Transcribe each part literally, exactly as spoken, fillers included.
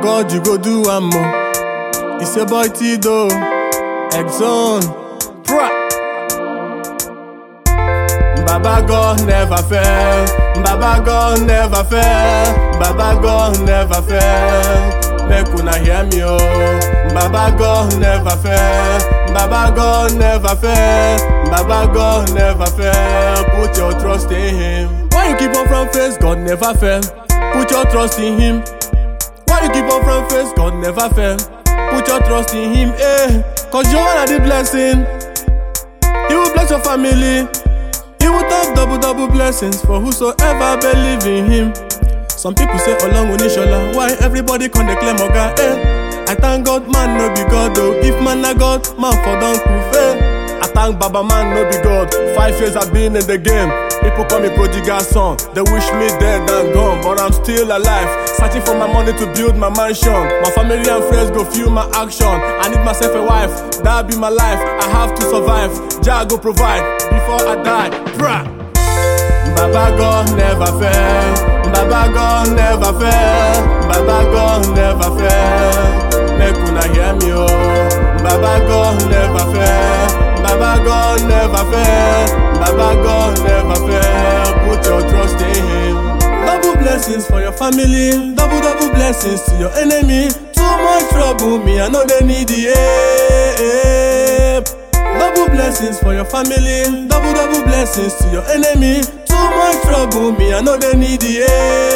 God, you go do one more. It's your boy Tido, Exxon. Baba God never fail. Baba God never fail. Baba God never fail. Make una hear me oh. Baba God never fail. Baba God never fail. Baba God never fail. Put your trust in Him. Why you keep on from face? God never fail. Put your trust in Him. Why you keep on from face? God never fail. Put your trust in Him. Eh? Cause you are the blessing. He will bless your family. He will have double double blessings for whosoever believe in Him. Some people say Olong Onishola, why everybody can declare Moga? Eh? I thank God, man no be God though. If man na God, man for don't prove eh? I thank Baba, man no be God. Five years I've been in the game. People call me prodigal son. They wish me dead and gone, but I'm still alive. Searching for my money to build my mansion. My family and friends go feel my action. I need myself a wife, that be my life. I have to survive. Jah go provide before I die. Bruh. Baba God never fail. Baba God never fail. Baba God never fail. Make una hear me oh. Baba God never fail. Baba God never fail. Baba God never fail. Put your trust in Him. Double blessings for your family. Double double blessings to your enemy. Too much trouble, me I know they need the help. Double blessings for your family. Double double blessings to your enemy. Too much trouble, me I know they need the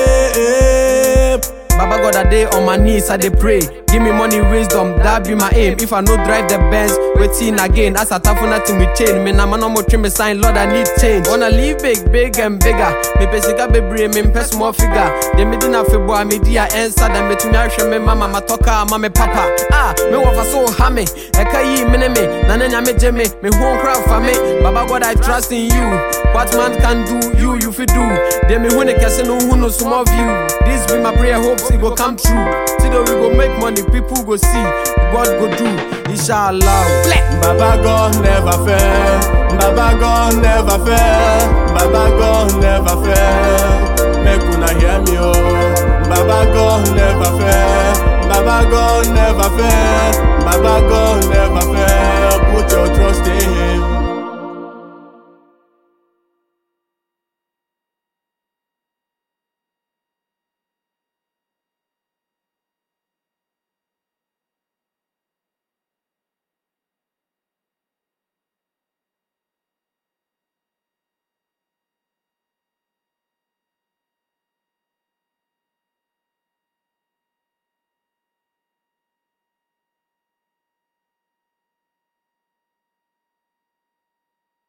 help. Baba God a day on my knees I dey pray. Give me money, wisdom, that be my aim. If I no drive the Benz, waiting again. As I tap for nothing with chain. Me na man no more trim me sign, Lord I need change. Wanna live big, big and bigger. Me pesika baby, me pes more figure. They me dinna fi boy, me dia answer. Them me to me me mama, ma toka, mama papa. Ah, me wafa so hammy. Eka yi me me, nana nyame jeme. Me won't cry for me. Baba God I trust in you. What man can do, you you fi do. They me hune kese no who no some of you. This be my prayer, hopes it go come true. Today we go make money. People go see, God go do, inshallah. Baba God never fail. Baba God never fail. Baba God never fail. Make una hear me oh. Baba God never fail. Baba God never fail. Baba God never fail. Put your trust